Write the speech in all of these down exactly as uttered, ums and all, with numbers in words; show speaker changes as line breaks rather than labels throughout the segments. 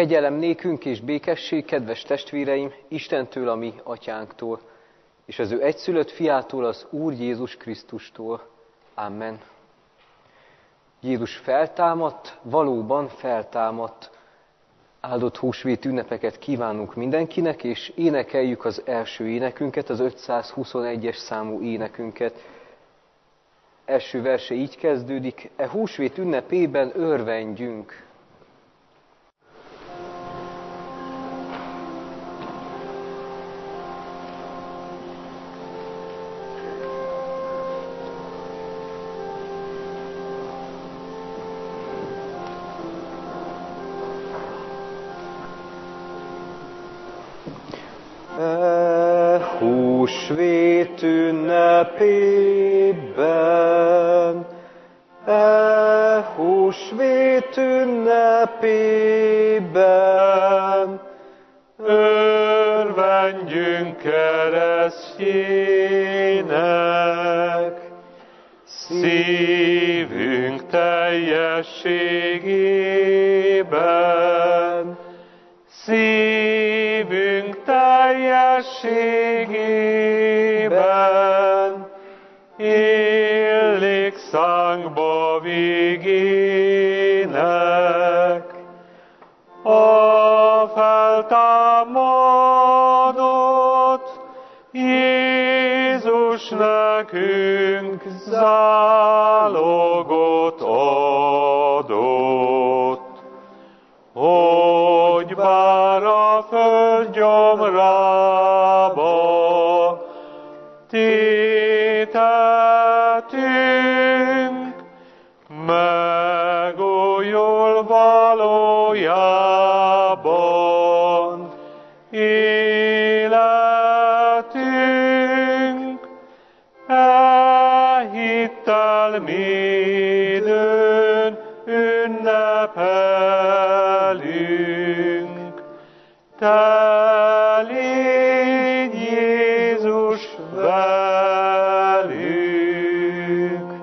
Kegyelem nékünk és békesség, kedves testvéreim, Istentől, a mi atyánktól, és az ő egyszülött fiától, az Úr Jézus Krisztustól. Amen. Jézus feltámadt, valóban feltámadt. Áldott húsvét ünnepeket kívánunk mindenkinek, és énekeljük az első énekünket, az ötszázhuszonegyes számú énekünket. Első verse így kezdődik: e húsvét ünnepében örvendjünk.
Húsvét ünnepében, e húsvét ünnepében, örvendjünk keresztjének, szívünk teljességében, szívünk teljességében, illik szánkba végének. A feltámadott Jézus nekünk zálogot adott, hogy bár a föld gyomrába tétetünk, megújul valójában életünk, e hittel mindön ünnepelünk. Te légy Jézus velünk.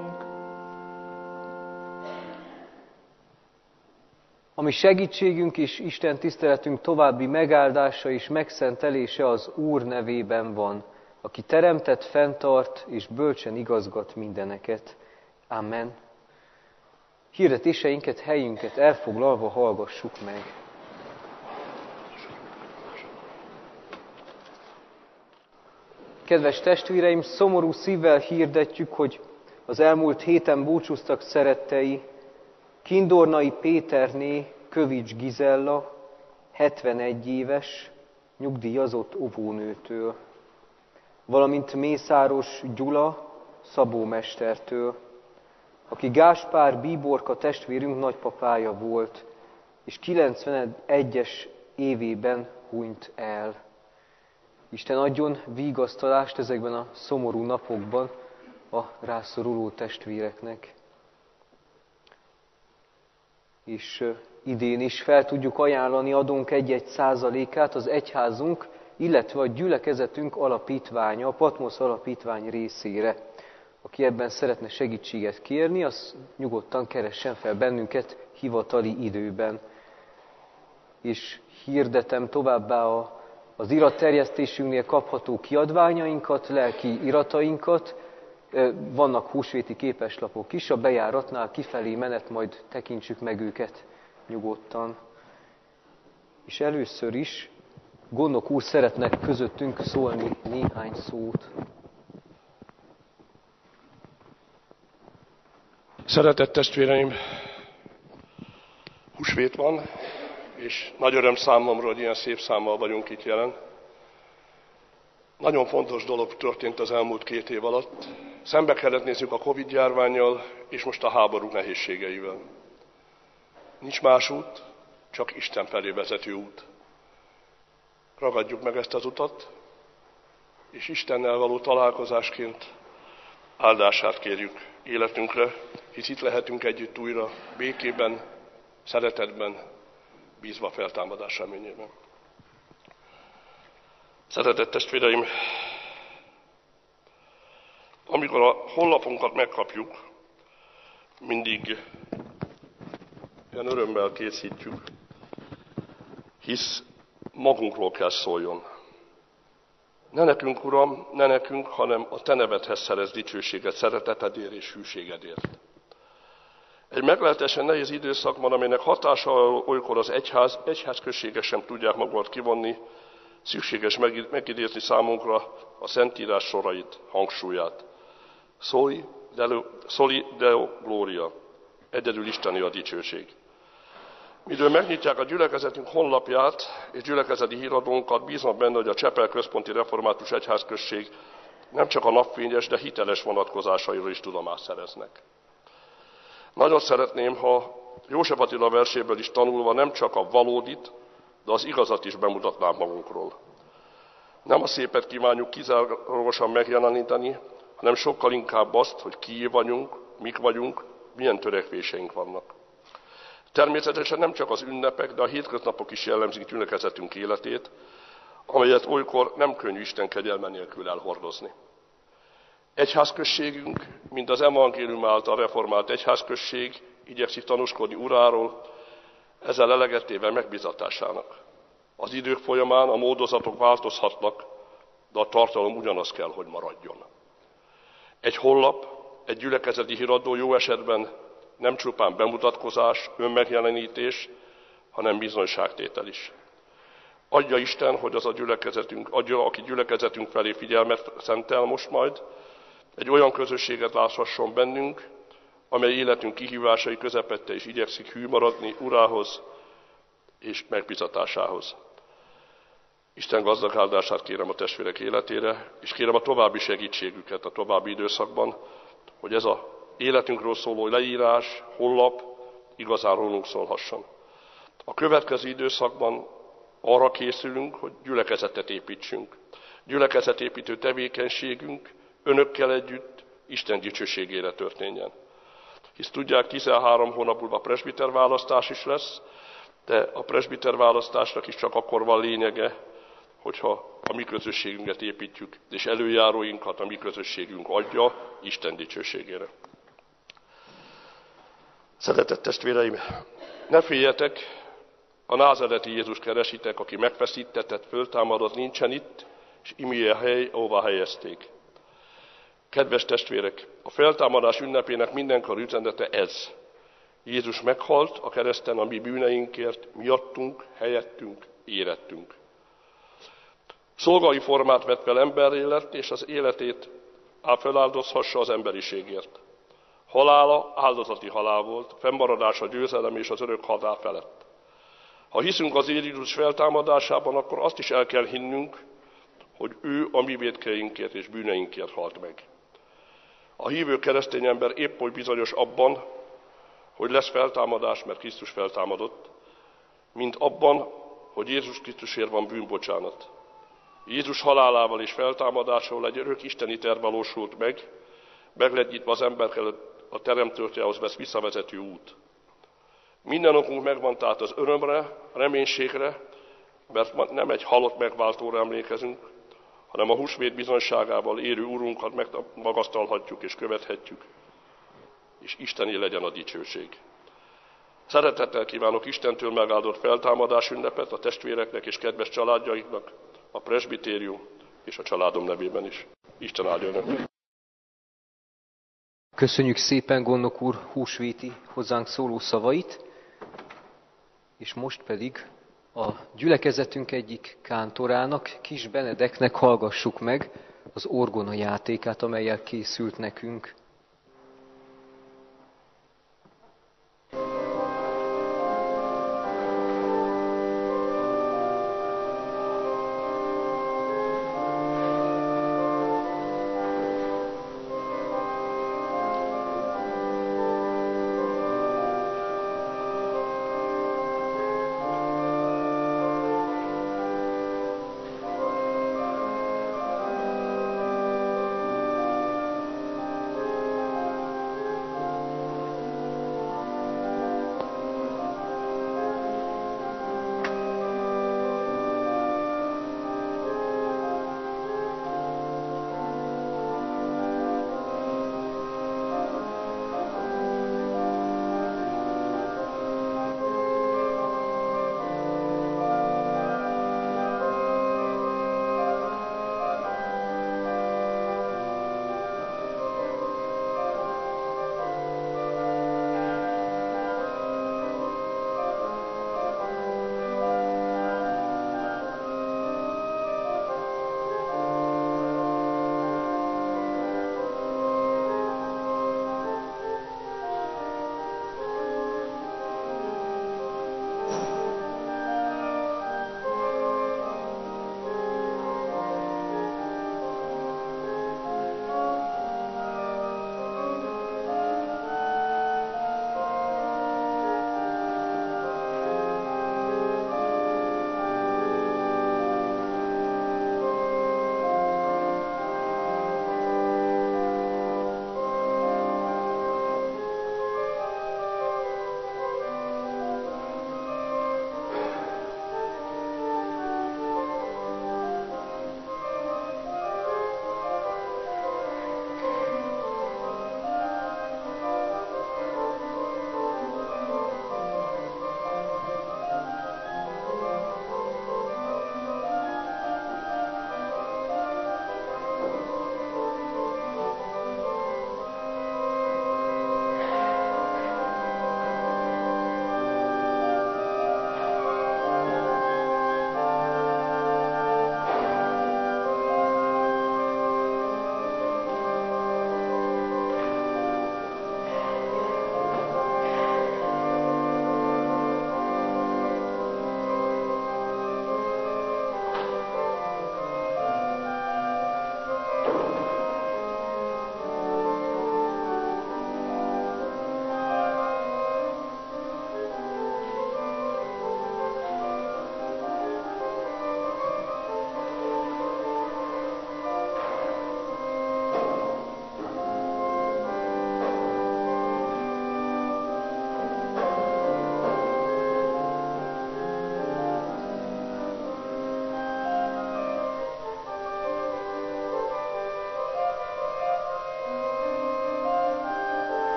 Ami segítségünk és Isten tiszteletünk további megáldása és megszentelése az Úr nevében van, aki teremtett, fenntart és bölcsen igazgat mindeneket. Amen. Hirdetéseinket, helyünket elfoglalva hallgassuk meg. Kedves testvéreim, szomorú szívvel hirdetjük, hogy az elmúlt héten búcsúztak szerettei Kindornai Péterné Kövics Gizella, hetvenegy éves, nyugdíjazott óvónőtől, valamint Mészáros Gyula szabómestertől, aki Gáspár Bíborka testvérünk nagypapája volt, és kilencvenegyes évében hunyt el. Isten adjon vigasztalást ezekben a szomorú napokban a rászoruló testvéreknek. És idén is fel tudjuk ajánlani adónk egy-egy százalékát az egyházunk, illetve a gyülekezetünk alapítványa, a Patmosz alapítvány részére. Aki ebben szeretne segítséget kérni, az nyugodtan keressen fel bennünket hivatali időben. És hirdetem továbbá a az iratterjesztésünknél kapható kiadványainkat, lelki iratainkat. Vannak húsvéti képeslapok is, a bejáratnál kifelé menet, majd tekintsük meg őket nyugodtan. És először is Gondok úr szeretnek közöttünk szólni néhány szót.
Szeretett testvéreim, húsvét van, és nagy öröm számomra, hogy ilyen szép számmal vagyunk itt jelen. Nagyon fontos dolog történt az elmúlt két év alatt. Szembe kellett nézzük a Covid-járvánnyal, és most a háború nehézségeivel. Nincs más út, csak Isten felé vezető út. Ragadjuk meg ezt az utat, és Istennel való találkozásként áldását kérjük életünkre, hisz itt lehetünk együtt újra, békében, szeretetben, bízva feltámadás reményében. Szeretett testvéreim, amikor a honlapunkat megkapjuk, mindig ilyen örömmel készítjük. hisz magunkról kell szóljon. Ne nekünk, Uram, ne nekünk, hanem a Te nevedhez szerez dicsőséget, szeretetedért és hűségedért. Egy meglehetősen nehéz időszakban, aminek hatása olykor az egyház, egyházközségek sem tudják magukat kivonni, szükséges megidézni számunkra a Szentírás sorait, hangsúlyát. Soli Deo, Soli Deo Gloria, egyedül Isteni a dicsőség. Midől megnyitják a gyülekezetünk honlapját és gyülekezeti híradónkat, bízom benne, hogy a Csepel Központi Református Egyházközség nem csak a napfényes, de hiteles vonatkozásairól is tudomást szereznek. Nagyon szeretném, ha József Attila verséből is tanulva nem csak a valódit, de az igazat is bemutatnánk magunkról. Nem a szépet kívánjuk kizárólagosan megjeleníteni, hanem sokkal inkább azt, hogy ki vagyunk, mik vagyunk, milyen törekvéseink vannak. Természetesen nem csak az ünnepek, de a hétköznapok is jellemzik gyülekezetünk életét, amelyet olykor nem könnyű Isten kegyelme nélkül elhordozni. Egyházközségünk, mint az evangélium által reformált egyházközség, igyekszik tanúskodni Uráról, ezzel eleget téve megbízatásának. Az idők folyamán a módozatok változhatnak, de a tartalom ugyanaz kell, hogy maradjon. Egy honlap, egy gyülekezeti híradó jó esetben nem csupán bemutatkozás, önmegjelenítés, hanem bizonyságtétel is. Adja Isten, hogy az a gyülekezetünk, adja, aki gyülekezetünk felé figyelmet szentel most majd, egy olyan közösséget láthasson bennünk, amely életünk kihívásai közepette is igyekszik hű maradni Urához és megbízatásához. Isten gazdag áldását kérem a testvérek életére, és kérem a további segítségüket a további időszakban, hogy ez a életünkről szóló leírás, honlap igazán rólunk szólhasson. A következő időszakban arra készülünk, hogy gyülekezetet építsünk. Gyülekezetépítő tevékenységünk önökkel együtt Isten dicsőségére történjen. Hisz tudják, tizenhárom hónap múlva presbiter választás is lesz, de a presbiter választásnak is csak akkor van lényege, hogyha a mi közösségünket építjük, és előjáróinkat a mi közösségünk adja Isten dicsőségére. Szeretett testvéreim, ne féljetek, a názareti Jézus keresitek, aki megfeszítetett, föltámadott, nincsen itt, és imi a hely, ahová helyezték. Kedves testvérek, a feltámadás ünnepének mindenkor üzenete ez. Jézus meghalt a kereszten a mi bűneinkért, miattunk, helyettünk, érettünk. Szolgai formát vett fel emberré lett, és az életét feláldozhassa az emberiségért. Halála áldozati halál volt, fennmaradása győzelem és az örök halál felett. Ha hiszünk az Jézus feltámadásában, akkor azt is el kell hinnünk, hogy ő a mi vétkeinkért és bűneinkért halt meg. A hívő keresztény ember épp oly bizonyos abban, hogy lesz feltámadás, mert Krisztus feltámadott, mint abban, hogy Jézus Krisztusért van bűnbocsánat. Jézus halálával és feltámadásával egy örök isteni terv valósult meg, meg lett nyitva az emberkel a teremtőtjehoz vesz visszavezető út. Minden okunk megvan tehát az örömre, a reménységre, mert nem egy halott megváltóra emlékezünk, hanem a húsvét bizonyságával érő Úrunkat megmagasztalhatjuk és követhetjük, és Istené legyen a dicsőség. Szeretettel kívánok Istentől megáldott feltámadás ünnepet a testvéreknek és kedves családjaiknak, a presbitérium és a családom nevében is. Isten áldja önöket!
Köszönjük szépen gondnok úr húsvéti hozzánk szóló szavait, és most pedig a gyülekezetünk egyik kántorának, Kis Benedeknek hallgassuk meg az orgona játékát, amellyel készült nekünk.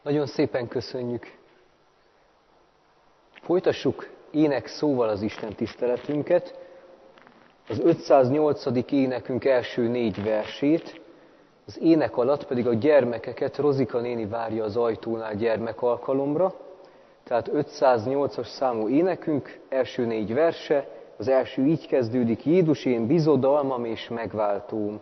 Nagyon szépen köszönjük. Folytassuk ének szóval az Isten tiszteletünket. Az ötszáznyolcadik énekünk első négy versét, az ének alatt pedig a gyermekeket Rozika néni várja az ajtónál gyermekalkalomra. Tehát ötszáznyolcas számú énekünk első négy verse, az első így kezdődik: Jézus, én bizodalmam és megváltóm.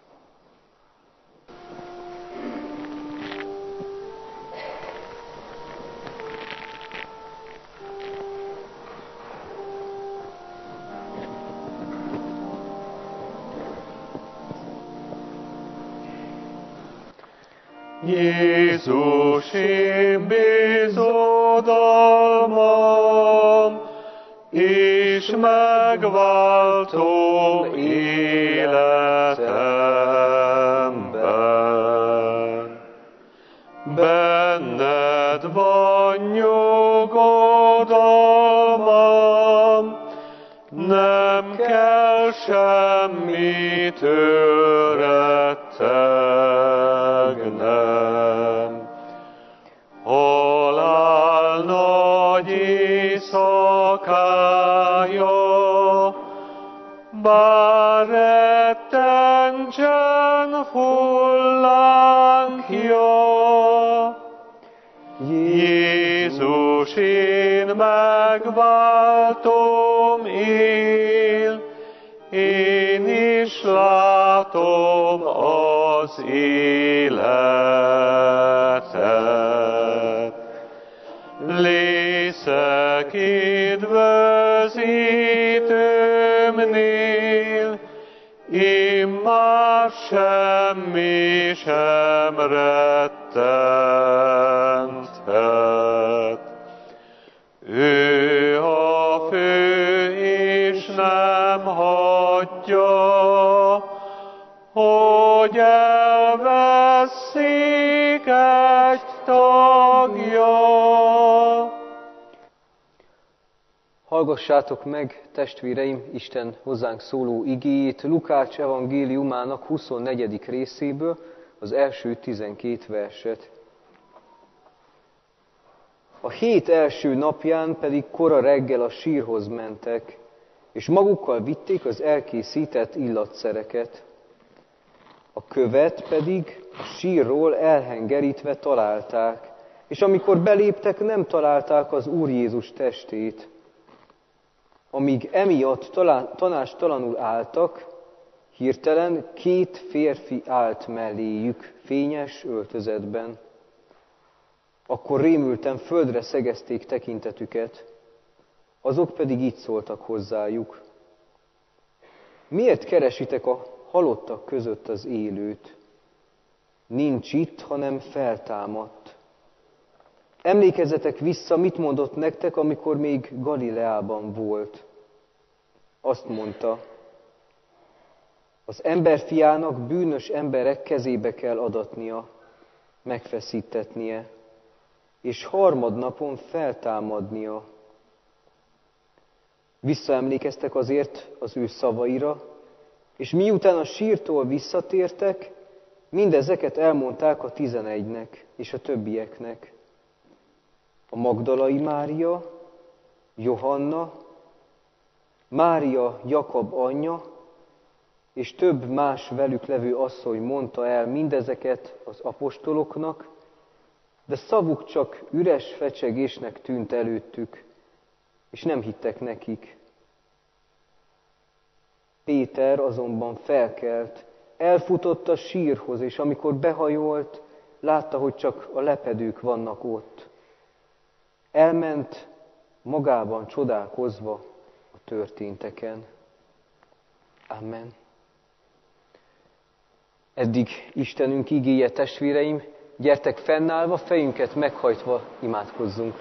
Jézus, én bizodalmam, és megváltom életemben. Benned van nyugodalmam, nem kell semmitől rettegnem. Halál nagy éjszakája, bár rettentsen hullánkja. Jézus, én megváltom él, én is látom az életet. Lészek üdvözítőmnél, én már semmi sem rettenthet. Ő a fő, és nem hagyja, hogy elvesszik egy tagja.
Hallgassátok meg, testvéreim, Isten hozzánk szóló igéjét Lukács evangéliumának huszonnegyedik részéből, az első tizenkét verset. A hét első napján pedig kora reggel a sírhoz mentek, és magukkal vitték az elkészített illatszereket. A követ pedig a sírról elhengerítve találták, és amikor beléptek, nem találták az Úr Jézus testét. Amíg emiatt tanástalanul álltak, hirtelen két férfi állt melléjük fényes öltözetben. Akkor rémülten földre szegezték tekintetüket, azok pedig így szóltak hozzájuk: miért keresitek a halottak között az élőt? Nincs itt, hanem feltámadt. Emlékezzetek vissza, mit mondott nektek, amikor még Galileában volt. Azt mondta: az emberfiának bűnös emberek kezébe kell adatnia, megfeszítetnie, és harmadnapon feltámadnia. Visszaemlékeztek azért az ő szavaira, és miután a sírtól visszatértek, mindezeket elmondták a tizenegynek és a többieknek. A Magdalai Mária, Johanna, Mária Jakab anyja, és több más velük levő asszony mondta el mindezeket az apostoloknak, de szavuk csak üres fecsegésnek tűnt előttük, és nem hittek nekik. Péter azonban felkelt, elfutott a sírhoz, és amikor behajolt, látta, hogy csak a lepedők vannak ott. Elment magában csodálkozva a történteken. Amen. Eddig Istenünk igéje, testvéreim, gyertek fennállva, fejünket meghajtva imádkozzunk.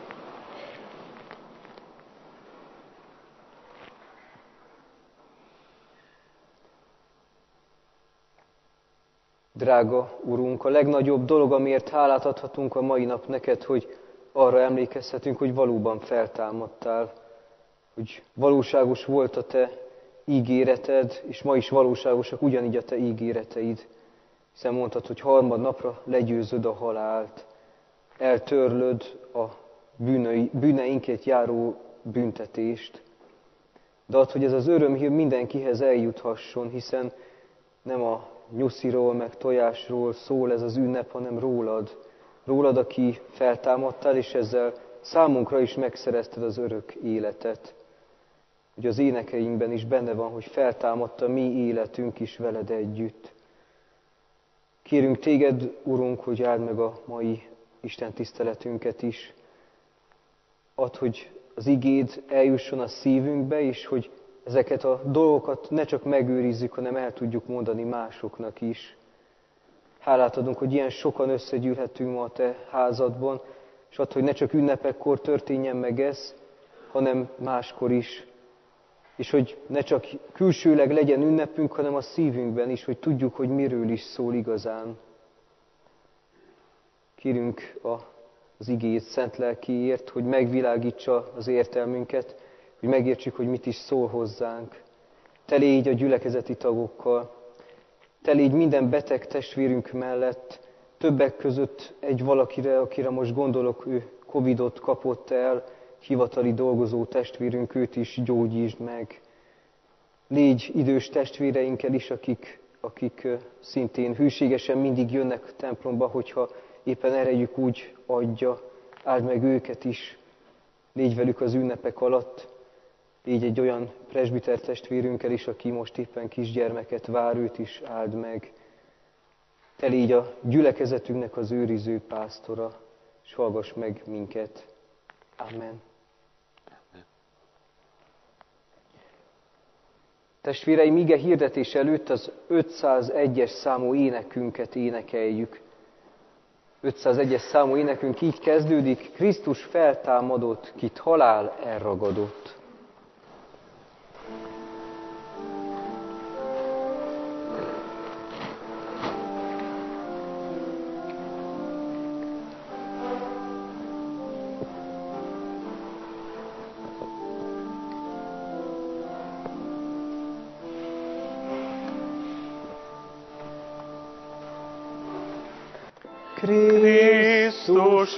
Drága Urunk, a legnagyobb dolog, amiért hálát adhatunk a mai nap neked, hogy arra emlékezhetünk, hogy valóban feltámadtál, hogy valóságos volt a te ígéreted, és ma is valóságosak ugyanígy a te ígéreteid. Hiszen mondtad, hogy harmadnapra legyőzöd a halált. eltörlöd a bűnei, bűneinket járó büntetést. De add, hogy ez az örömhír mindenkihez eljuthasson, hiszen nem a nyusziról, meg tojásról szól ez az ünnep, hanem rólad. Rólad, aki feltámadtál, és ezzel számunkra is megszerezted az örök életet. Ugye az énekeinkben is benne van, hogy feltámadta mi életünk is veled együtt. Kérünk téged, Urunk, hogy áld meg a mai Isten tiszteletünket is. Add, hogy az igéd eljusson a szívünkbe, és hogy ezeket a dolgokat ne csak megőrizzük, hanem el tudjuk mondani másoknak is. Hálát adunk, hogy ilyen sokan összegyűlhetünk ma a te házadban, és add, hogy ne csak ünnepekkor történjen meg ez, hanem máskor is. És hogy ne csak külsőleg legyen ünnepünk, hanem a szívünkben is, hogy tudjuk, hogy miről is szól igazán. Kérünk az igéd szent lelkiért, hogy megvilágítsa az értelmünket, hogy megértsük, hogy mit is szól hozzánk. Te légy a gyülekezeti tagokkal, te légy minden beteg testvérünk mellett, többek között egy valakire, akire most gondolok, ő Covidot kapott el, hivatali dolgozó testvérünk, őt is gyógyítsd meg. Légy idős testvéreinkkel is, akik, akik szintén hűségesen mindig jönnek a templomba, hogyha éppen erejük úgy adja, áld meg őket is. Légy velük az ünnepek alatt. Légy egy olyan presbiter testvérünkkel is, aki most éppen kisgyermeket vár, őt is áld meg. Te légy a gyülekezetünknek az őriző pásztora, és hallgass meg minket. Amen. Testvéreim, ige hirdetés előtt az ötszázegyes számú énekünket énekeljük. ötszázegyes számú énekünk így kezdődik: Krisztus feltámadott, kit halál elragadott.
Krisztus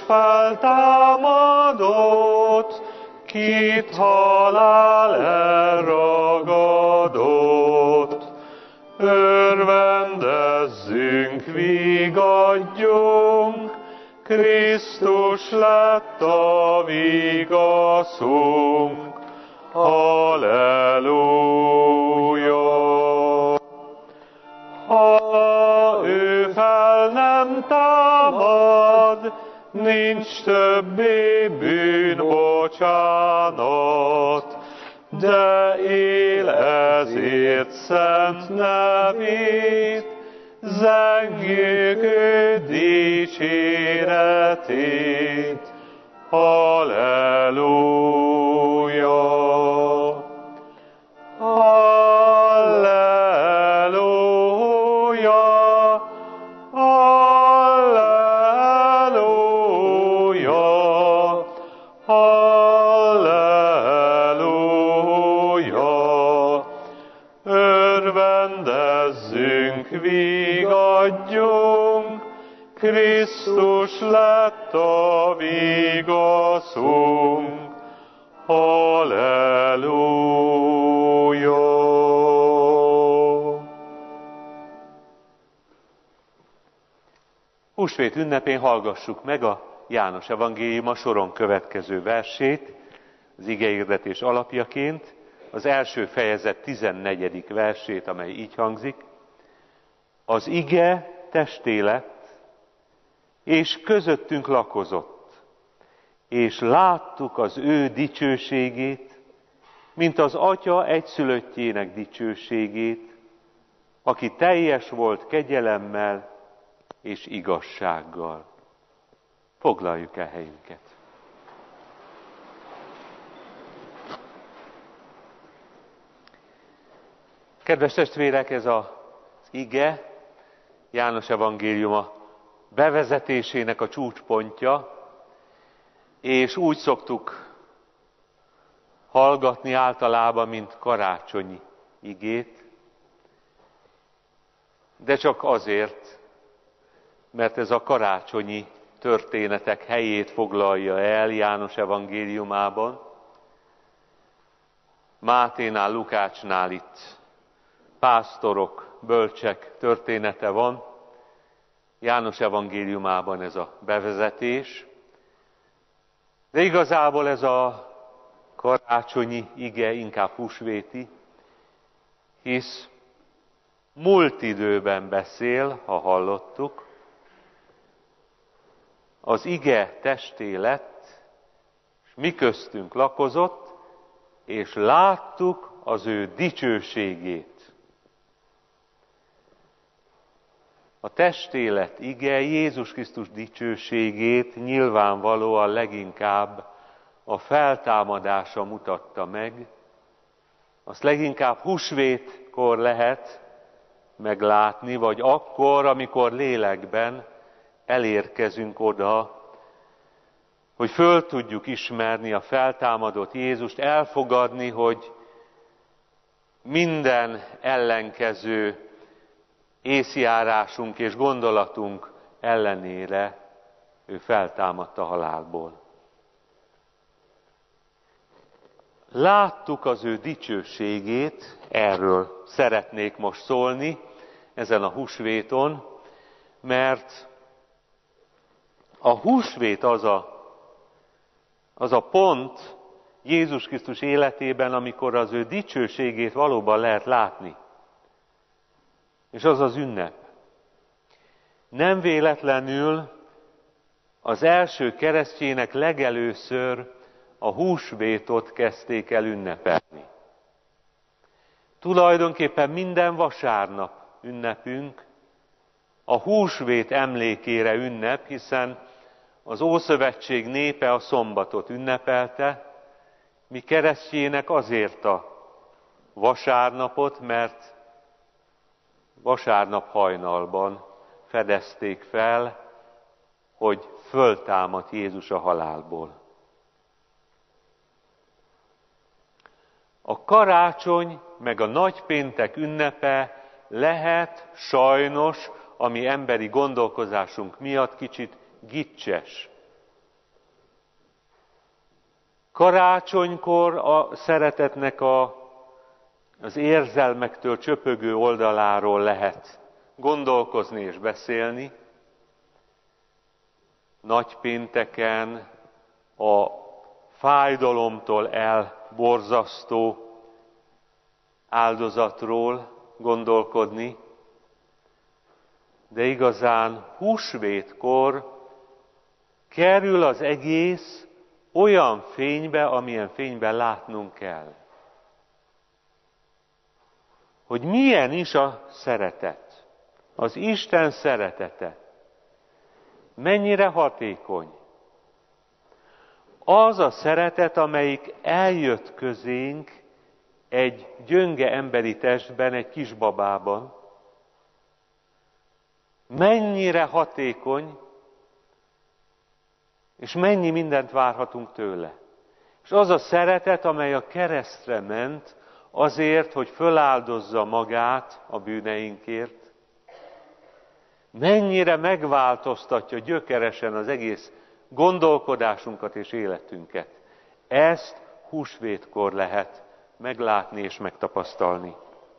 feltámadott, kit halál elragadott. Örvendezzünk, vigadjunk, Krisztus lett a vigaszunk. Halleluja! Ha ő fel nem támad, nincs többé bűnbocsánat, de él ezért szent nevét, zengjük ő dicséretét. Halleluja! Vigadjunk, Krisztus lett a vigaszunk. Halleluja!
Húsvét ünnepén hallgassuk meg a János evangéliuma soron következő versét, az igehirdetés alapjaként, az első fejezet tizennegyedik versét, amely így hangzik: Az ige testé lett, és közöttünk lakozott, és láttuk az ő dicsőségét, mint az Atya egyszülöttjének dicsőségét, aki teljes volt kegyelemmel és igazsággal. Foglaljuk el helyünket. Kedves testvérek, ez az ige, János evangéliuma bevezetésének a csúcspontja, és úgy szoktuk hallgatni általában, mint karácsonyi igét, de csak azért, mert ez a karácsonyi történetek helyét foglalja el János evangéliumában. Máténál, Lukácsnál itt pásztorok, bölcsek története van. János evangéliumában ez a bevezetés. De igazából ez a karácsonyi ige inkább húsvéti, hisz múlt időben beszél, ha hallottuk. Az ige testé lett, és mi köztünk lakozott, és láttuk az ő dicsőségét. A testélet ige Jézus Krisztus dicsőségét nyilvánvalóan leginkább a feltámadása mutatta meg. Azt leginkább húsvétkor lehet meglátni, vagy akkor, amikor lélekben elérkezünk oda, hogy föl tudjuk ismerni a feltámadott Jézust, elfogadni, hogy minden ellenkező észjárásunk és gondolatunk ellenére ő feltámadt a halálból. Láttuk az ő dicsőségét, erről szeretnék most szólni ezen a húsvéton, mert a húsvét az a, az a pont Jézus Krisztus életében, amikor az ő dicsőségét valóban lehet látni. És az az ünnep. Nem véletlenül az első keresztjének legelőször a húsvétot kezdték el ünnepelni. Tulajdonképpen minden vasárnap ünnepünk a húsvét emlékére ünnep, hiszen az Ószövetség népe a szombatot ünnepelte, mi keresztjének azért a vasárnapot, mert vasárnap hajnalban fedezték fel, hogy föltámadt Jézus a halálból. A karácsony meg a nagypéntek ünnepe lehet sajnos, ami emberi gondolkozásunk miatt kicsit gicses. Karácsonykor a szeretetnek a, az érzelmektől csöpögő oldaláról lehet gondolkozni és beszélni. Nagypénteken a fájdalomtól elborzasztó áldozatról gondolkodni, de igazán húsvétkor kerül az egész olyan fénybe, amilyen fényben látnunk kell. Hogy milyen is a szeretet, az Isten szeretete, mennyire hatékony. Az a szeretet, amelyik eljött közénk egy gyönge emberi testben, egy kisbabában, mennyire hatékony, és mennyi mindent várhatunk tőle. És az a szeretet, amely a keresztre ment azért, hogy föláldozza magát a bűneinkért, mennyire megváltoztatja gyökeresen az egész gondolkodásunkat és életünket. Ezt húsvétkor lehet meglátni és megtapasztalni.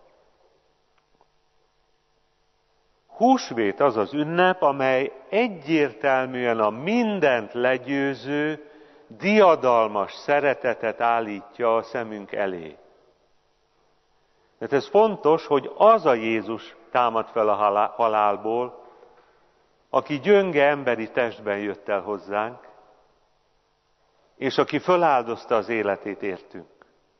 Húsvét az az ünnep, amely egyértelműen a mindent legyőző, diadalmas szeretetet állítja a szemünk elé. Tehát ez fontos, hogy az a Jézus támad fel a halálból, aki gyönge emberi testben jött el hozzánk, és aki föláldozta az életét értünk.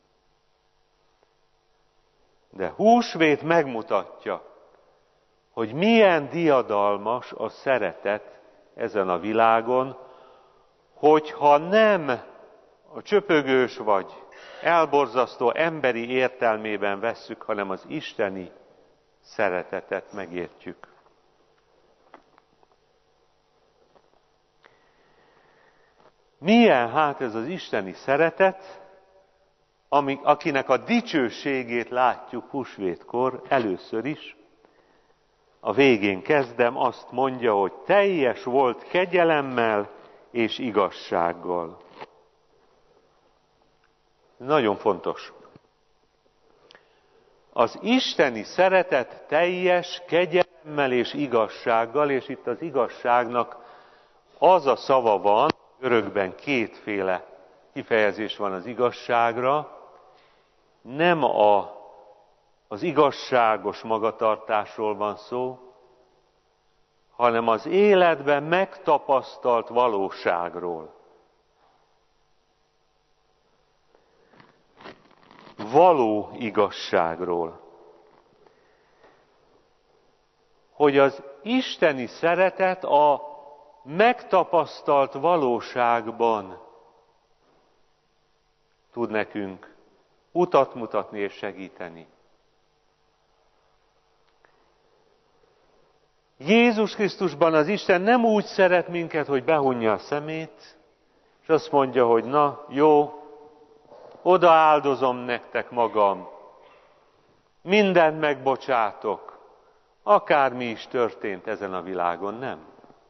De húsvét megmutatja, hogy milyen diadalmas a szeretet ezen a világon, hogyha nem a csöpögős vagy elborzasztó emberi értelmében vesszük, hanem az isteni szeretetet megértjük. Milyen hát ez az isteni szeretet, ami, akinek a dicsőségét látjuk húsvétkor először is? a végén kezdem, azt mondja, hogy teljes volt kegyelemmel és igazsággal. Nagyon fontos. Az isteni szeretet teljes kegyelemmel és igazsággal, és itt az igazságnak az a szava van, görögben kétféle kifejezés van az igazságra, nem a, az igazságos magatartásról van szó, hanem az életben megtapasztalt valóságról. Való igazságról. Hogy az isteni szeretet a megtapasztalt valóságban tud nekünk utat mutatni és segíteni. Jézus Krisztusban az Isten nem úgy szeret minket, hogy behunja a szemét, és azt mondja, hogy na, jó, odaáldozom nektek magam, mindent megbocsátok, akármi is történt ezen a világon, nem.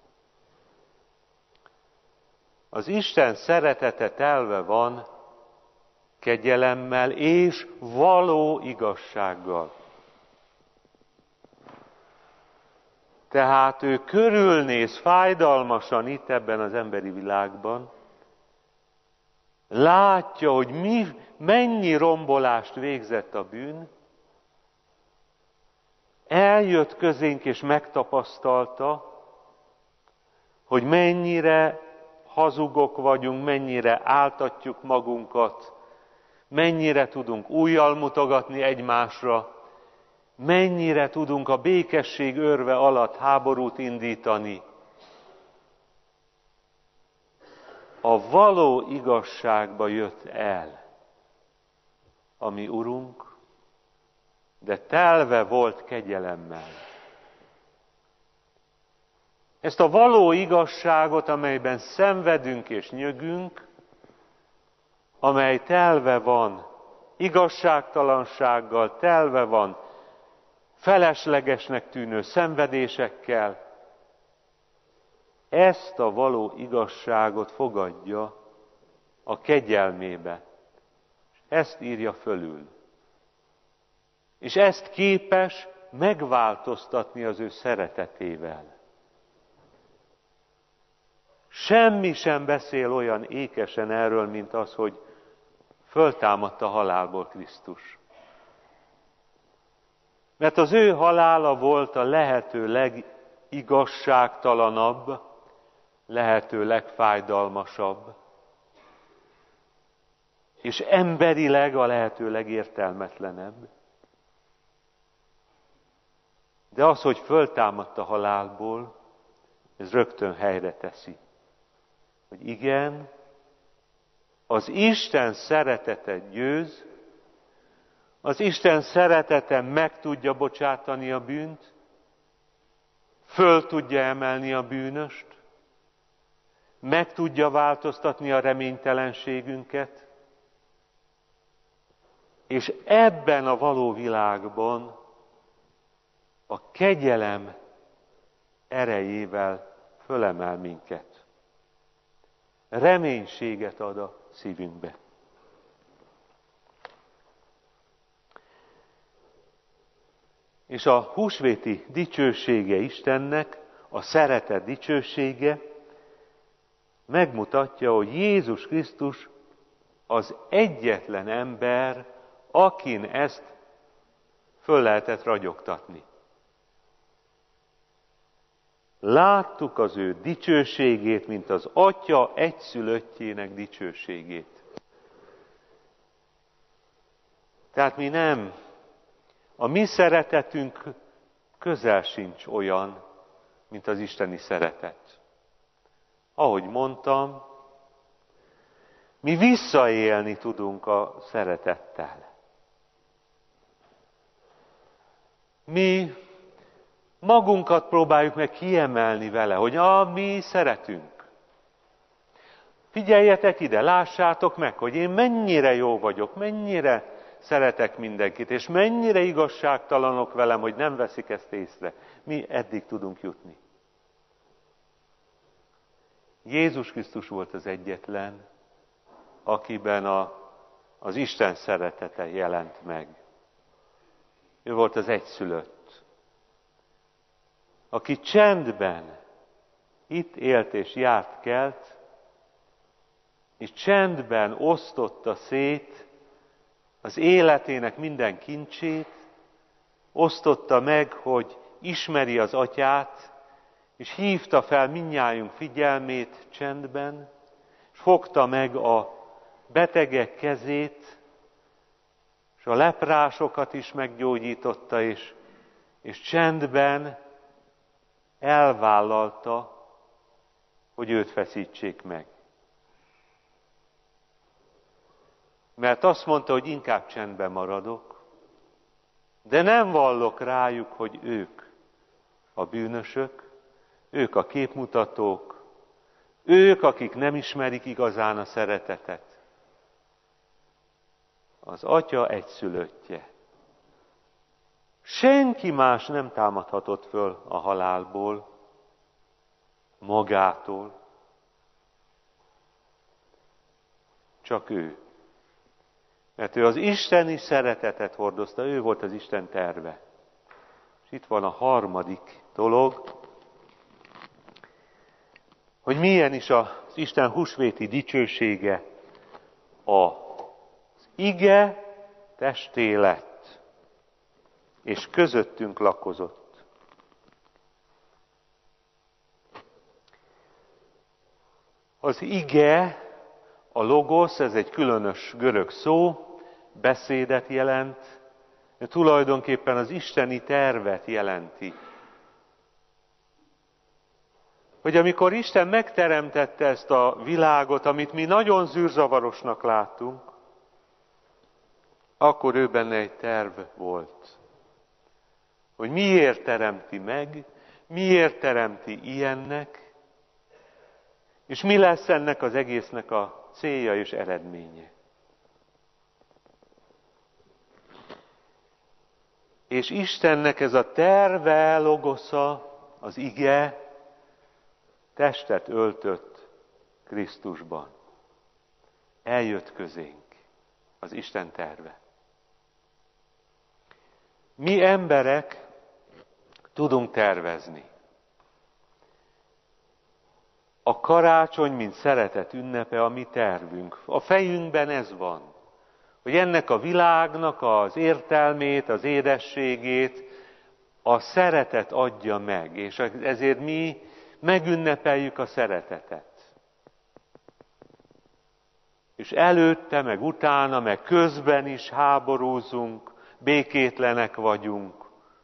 Az Isten szeretete telve van kegyelemmel és való igazsággal. Tehát ő körülnéz fájdalmasan itt ebben az emberi világban, látja, hogy mi, mennyi rombolást végzett a bűn, eljött közénk és megtapasztalta, hogy mennyire hazugok vagyunk, mennyire áltatjuk magunkat, mennyire tudunk ujjal mutogatni egymásra, mennyire tudunk a békesség örve alatt háborút indítani. A való igazságba jött el a mi Urunk, de telve volt kegyelemmel. Ezt a való igazságot, amelyben szenvedünk és nyögünk, amely telve van igazságtalansággal, telve van feleslegesnek tűnő szenvedésekkel, ezt a való igazságot fogadja a kegyelmébe. Ezt írja fölül. És ezt képes megváltoztatni az ő szeretetével. Semmi sem beszél olyan ékesen erről, mint az, hogy föltámadt a halálból Krisztus. Mert az ő halála volt a lehető legigazságtalanabb, lehető legfájdalmasabb, és emberileg a lehető legértelmetlenebb. De az, hogy föltámadt a halálból, ez rögtön helyre teszi, hogy igen, az Isten szeretete győz, az Isten szeretete meg tudja bocsátani a bűnt, föl tudja emelni a bűnöst, meg tudja változtatni a reménytelenségünket, és ebben a való világban a kegyelem erejével fölemel minket. Reménységet ad a szívünkbe. És a húsvéti dicsősége Istennek, a szeretet dicsősége megmutatja, hogy Jézus Krisztus az egyetlen ember, akin ezt föl lehetett ragyogtatni. Láttuk az ő dicsőségét, mint az Atya egyszülöttjének dicsőségét. Tehát mi nem, a mi szeretetünk közel sincs olyan, mint az isteni szeretet. Ahogy mondtam, mi visszaélni tudunk a szeretettel. Mi magunkat próbáljuk meg kiemelni vele, hogy ah, mi szeretünk. Figyeljetek ide, lássátok meg, hogy én mennyire jó vagyok, mennyire szeretek mindenkit, és mennyire igazságtalanok velem, hogy nem veszik ezt észre. Mi eddig tudunk jutni. Jézus Krisztus volt az egyetlen, akiben a, az Isten szeretete jelent meg. Ő volt az egyszülött, aki csendben itt élt és járt kelt, és csendben osztotta szét az életének minden kincsét, osztotta meg, hogy ismeri az Atyát, és hívta fel mindnyájunk figyelmét csendben, és fogta meg a betegek kezét, és a leprásokat is meggyógyította, és, és csendben elvállalta, hogy őt feszítsék meg. Mert azt mondta, hogy inkább csendben maradok, de nem vallok rájuk, hogy ők a bűnösök, ők a képmutatók, ők, akik nem ismerik igazán a szeretetet. Az Atya egyszülöttje. Senki más nem támadhatott föl a halálból, magától, csak ő. Mert ő az isteni szeretetet hordozta, ő volt az Isten terve. És itt van a harmadik dolog, hogy milyen is az Isten húsvéti dicsősége. Az ige testé lett, és közöttünk lakozott. Az ige, a logosz, ez egy különös görög szó, beszédet jelent, de tulajdonképpen az isteni tervet jelenti. Hogy amikor Isten megteremtette ezt a világot, amit mi nagyon zűrzavarosnak láttunk, akkor ő benne egy terv volt. Hogy miért teremti meg, miért teremti ilyennek, és mi lesz ennek az egésznek a célja és eredménye. És Istennek ez a terve, logosza, az ige testet öltött Krisztusban. Eljött közénk az Isten terve. Mi emberek tudunk tervezni. A karácsony, mint szeretet ünnepe, a mi tervünk. A fejünkben ez van. Hogy ennek a világnak az értelmét, az édességét a szeretet adja meg, és ezért mi megünnepeljük a szeretetet. És előtte, meg utána, meg közben is háborúzunk, békétlenek vagyunk.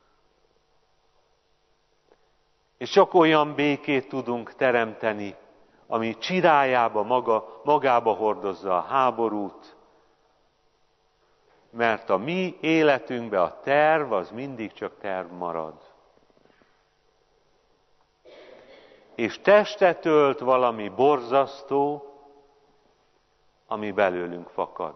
És csak olyan békét tudunk teremteni, ami csirájába maga, magába hordozza a háborút, mert a mi életünkben a terv az mindig csak terv marad. És testet ölt valami borzasztó, ami belőlünk fakad.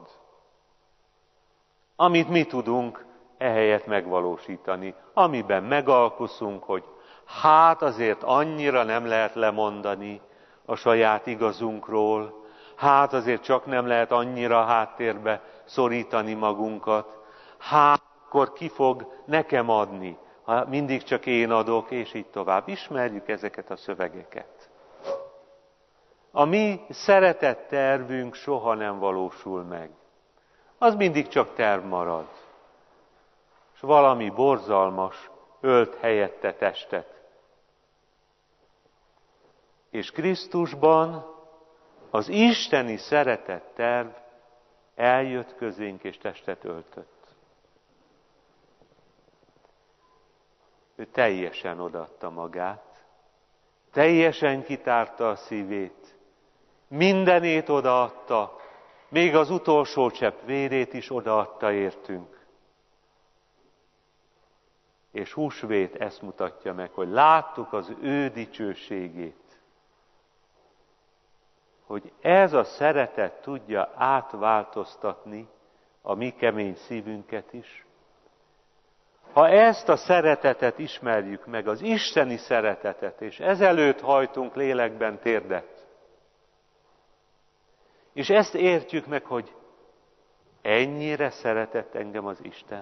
Amit mi tudunk ehelyett megvalósítani, amiben megalkuszunk, hogy hát azért annyira nem lehet lemondani a saját igazunkról, hát azért csak nem lehet annyira háttérbe szorítani magunkat, hát akkor ki fog nekem adni, ha mindig csak én adok, és így tovább. Ismerjük ezeket a szövegeket. A mi szeretett tervünk soha nem valósul meg. Az mindig csak terv marad. És valami borzalmas ölt helyette testet. És Krisztusban az isteni szeretett terv eljött közénk és testet öltött. Ő teljesen odaadta magát, teljesen kitárta a szívét, mindenét odaadta, még az utolsó csepp vérét is odaadta értünk. És húsvét ezt mutatja meg, hogy láttuk az ő dicsőségét. Hogy ez a szeretet tudja átváltoztatni a mi kemény szívünket is. Ha ezt a szeretetet ismerjük meg, az isteni szeretetet, és ezelőtt hajtunk lélekben térdet, és ezt értjük meg, hogy ennyire szeretett engem az Isten,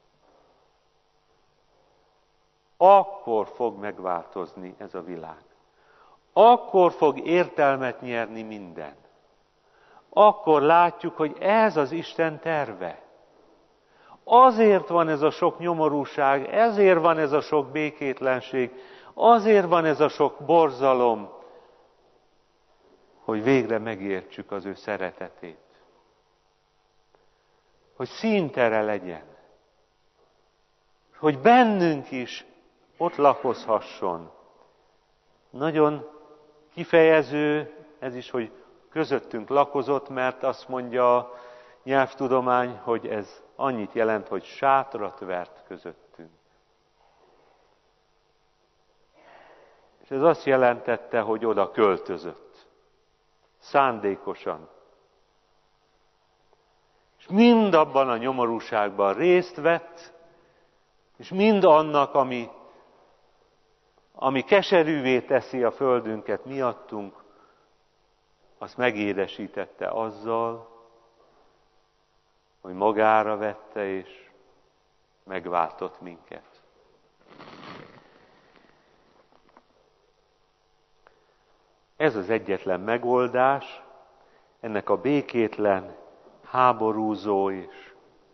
akkor fog megváltozni ez a világ. Akkor fog értelmet nyerni minden. Akkor látjuk, hogy ez az Isten terve. Azért van ez a sok nyomorúság, ezért van ez a sok békétlenség, azért van ez a sok borzalom, hogy végre megértsük az ő szeretetét. Hogy színtere legyen. Hogy bennünk is ott lakozhasson. Nagyon kifejező ez is, hogy közöttünk lakozott, mert azt mondja a nyelvtudomány, hogy ez annyit jelent, hogy sátrat vert közöttünk. És ez azt jelentette, hogy oda költözött. Szándékosan. És mind abban a nyomorúságban részt vett, és mind annak, ami, ami keserűvé teszi a földünket miattunk, azt megédesítette azzal, hogy magára vette és megváltott minket. Ez az egyetlen megoldás ennek a békétlen, háborúzó és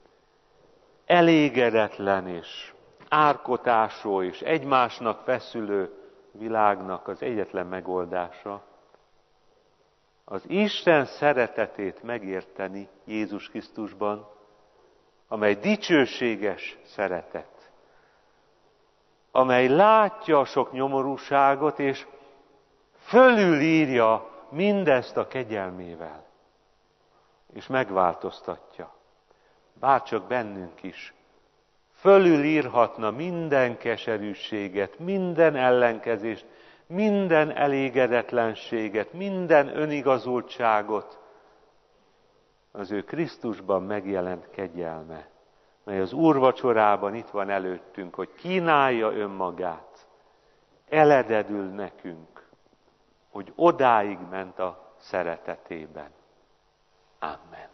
elégedetlen és árkotásó és egymásnak feszülő világnak az egyetlen megoldása, az Isten szeretetét megérteni Jézus Krisztusban, amely dicsőséges szeretet, amely látja a sok nyomorúságot, és fölülírja mindezt a kegyelmével, és megváltoztatja. Bárcsak bennünk is fölülírhatna minden keserűséget, minden ellenkezést, minden elégedetlenséget, minden önigazultságot, az ő Krisztusban megjelent kegyelme, mely az úrvacsorában itt van előttünk, hogy kínálja önmagát, elededül nekünk, hogy odáig ment a szeretetében. Amen.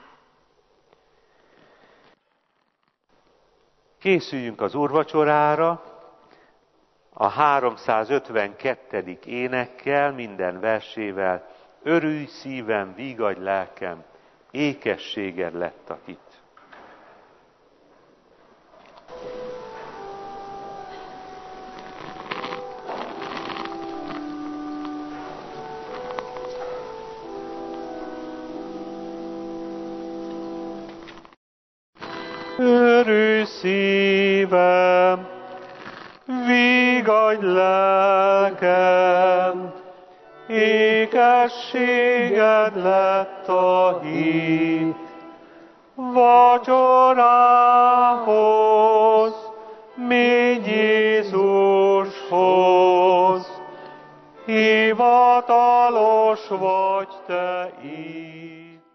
Készüljünk az úrvacsorára, a háromszázötvenkettedik énekkel, minden versével: örülj szívem, vígadj lelkem, ékességed lett a hit.
Örülj szívem, vígadj lelkem, ékességed lett a hit. Vacsorához, mégy Jézushoz, hivatalos vagy te itt.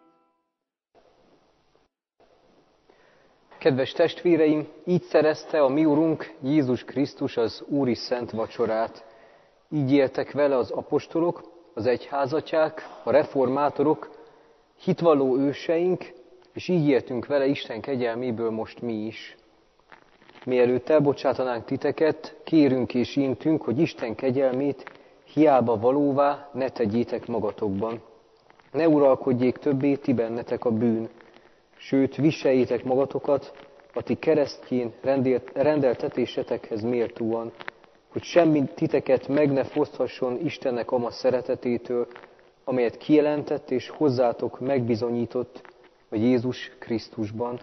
Kedves testvéreim, így szerezte a mi Urunk Jézus Krisztus az Úri Szent Vacsorát. Így éltek vele az apostolok, az egyházatják, a reformátorok, hitvalló őseink, és így éltünk vele Isten kegyelméből most mi is. Mielőtt elbocsátanánk titeket, kérünk és intünk, hogy Isten kegyelmét hiába valóvá ne tegyétek magatokban. Ne uralkodjék többé ti bennetek a bűn, sőt, viseljétek magatokat a ti keresztjén rendeltetésetekhez méltóan, hogy semmi titeket meg ne foszthasson Istennek ama szeretetétől, amelyet kijelentett és hozzátok megbizonyított a Jézus Krisztusban.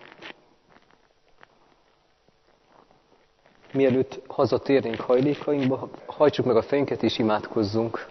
Mielőtt hazatérnénk hajlékainkba, hajtsuk meg a fejünket és imádkozzunk.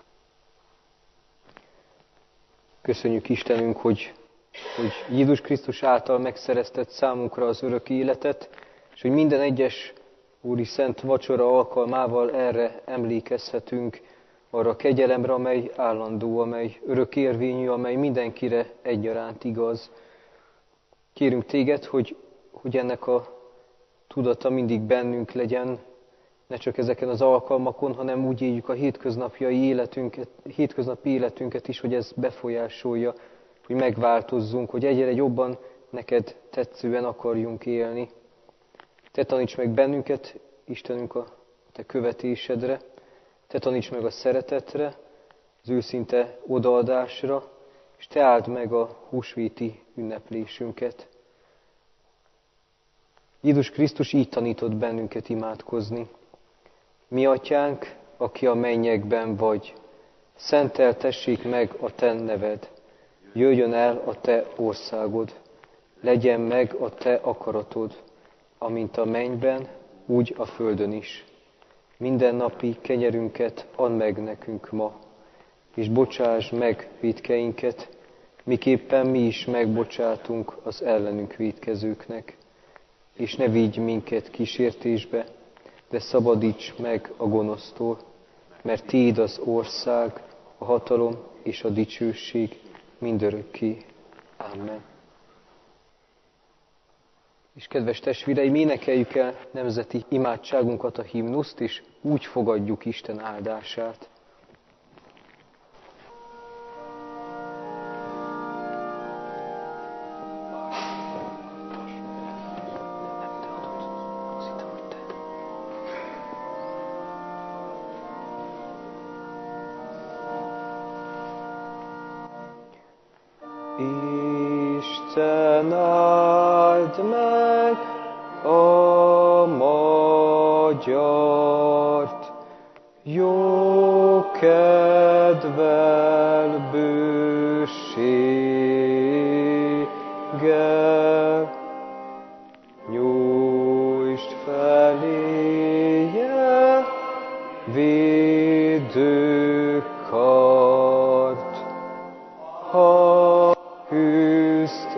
Köszönjük Istenünk, hogy hogy Jézus Krisztus által megszereztett számunkra az örök életet, és hogy minden egyes Úri Szent Vacsora alkalmával erre emlékezhetünk, arra a kegyelemre, amely állandó, amely örökérvényű, amely mindenkire egyaránt igaz. Kérünk téged, hogy, hogy ennek a tudata mindig bennünk legyen, ne csak ezeken az alkalmakon, hanem úgy éljük a hétköznapi életünket, hétköznapi életünket is, hogy ez befolyásolja, hogy megváltozzunk, hogy egyre jobban neked tetszően akarjunk élni. Te taníts meg bennünket, Istenünk, a te követésedre, te taníts meg a szeretetre, az őszinte odaadásra, és te áld meg a húsvéti ünneplésünket. Jézus Krisztus így tanított bennünket imádkozni. Mi atyánk, aki a mennyekben vagy, szenteltessék meg a te neved, jöjjön el a te országod, legyen meg a te akaratod, amint a mennyben, úgy a földön is. Mindennapi kenyerünket add meg nekünk ma, és bocsáss meg vétkeinket, miképpen mi is megbocsátunk az ellenünk vétkezőknek. És ne vigy minket kísértésbe, de szabadíts meg a gonosztól, mert tiéd az ország, a hatalom és a dicsőség mindörökké. Amen. És kedves testvéreim, énekeljük el nemzeti imádságunkat, a himnuszt, és úgy fogadjuk Isten áldását. Isten áld meg a magyart, jó kedvel, bőséggel, nyújtsd feléje védő kart, ha küzd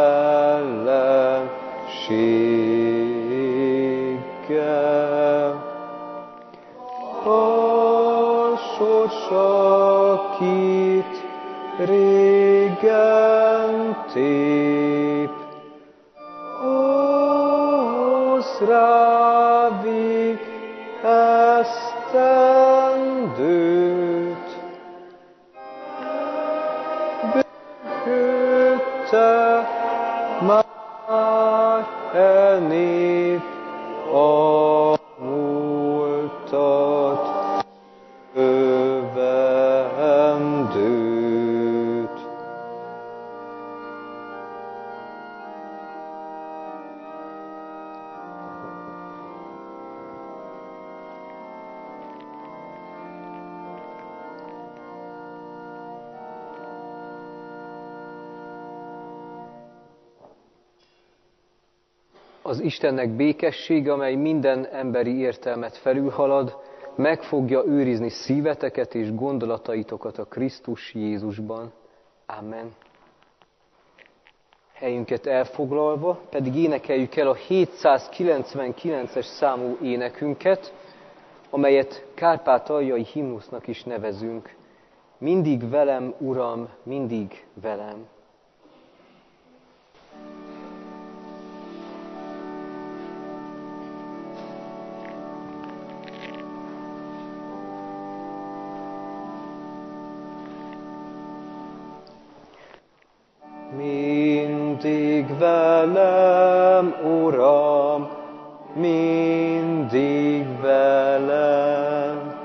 ellenséggel. A sorsa kit régen tép, ahhoz rávig esztendőt, bűködte már e nép a múltat övendőt. Az Istennek békessége, amely minden emberi értelmet felülhalad, meg fogja őrizni szíveteket és gondolataitokat a Krisztus Jézusban. Amen. Helyünket elfoglalva, pedig énekeljük el a hétszázkilencvenkilences számú énekünket, amelyet kárpátaljai himnusznak is nevezünk. Mindig velem, Uram, mindig velem. Mindig velem, Uram, mindig velem,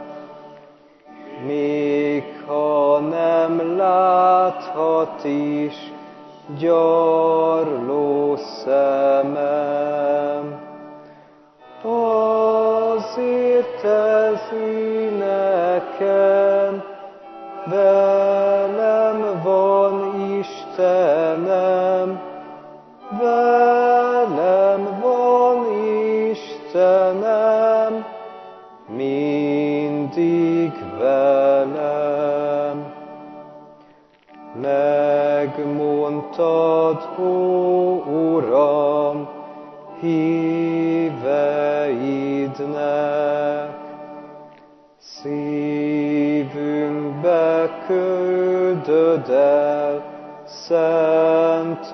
még ha nem láthat is gyarló szemem. Azért ez nekem velem van Istenem, velem van Istenem, mindig velem. Megmondtad, ó Uram, híveidnek, szívünkbe küldöd el szent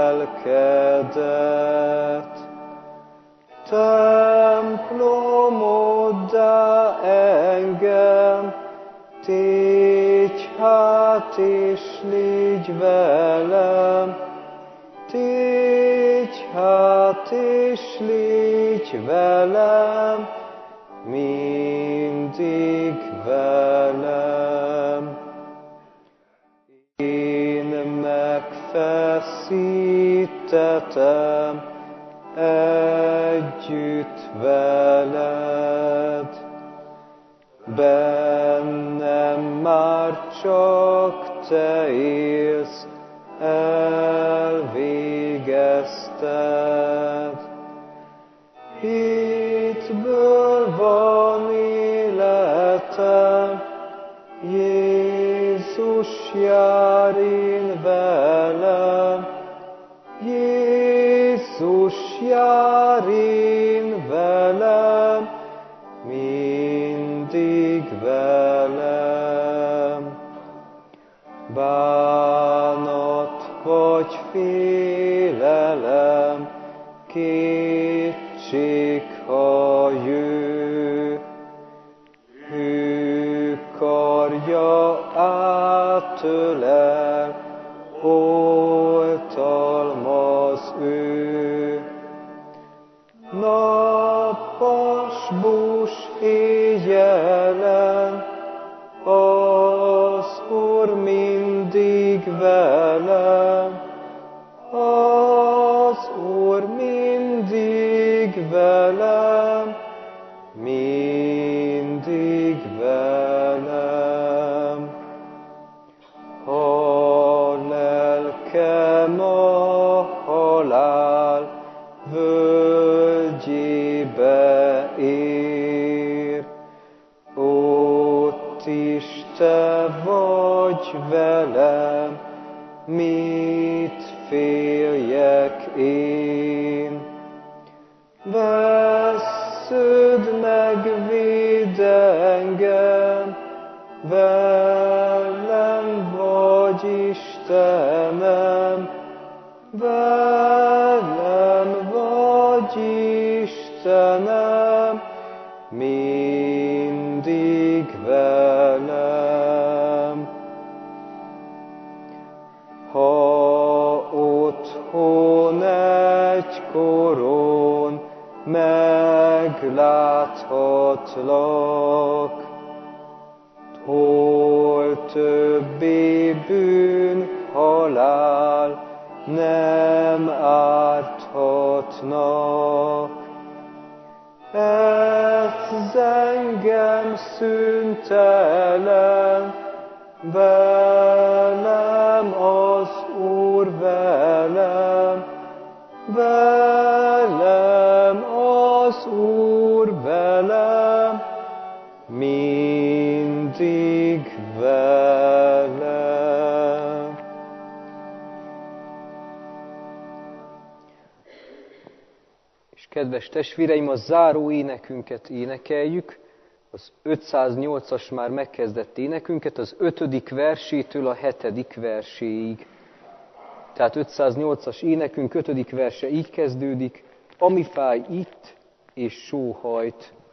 lelkedet. Templomoddá engem, tégy hát és légy velem, tégy hát és légy velem, mindig velem. Én megfeszítetem együtt veled, bennem már csak te élsz, elvégezted. Hitből van életem, Jézus jár én velem, Jézus jár én velem, mindig velem. Bánat vagy félelem, kétség, ha jő, hű karja átölel, oltalmaz ő. Nappas bús éjjelen, az Úr mindig velem, az Úr mindig velem, mindig velem. Ha lelkem a halál völgyébe ér, ott is te vagy velem, mit féljek én. Vesszöd meg, védd engem, velem vagy Istenem, velem vagy Istenem, mindig velem. Ha otthon egykoron megláthatlak, hol többé bűn, halál nem árthatnak. Ez engem szüntelen, velem az Úr velem, velem az Úr velem, mindig velem. És kedves testvéreim, a záró énekünket énekeljük, az ötszáznyolcas már megkezdett énekünket, az ötödik versétől a hetedik verséig. Tehát ötszáznyolcas énekünk ötödik verse így kezdődik: ami fáj itt és sóhajt.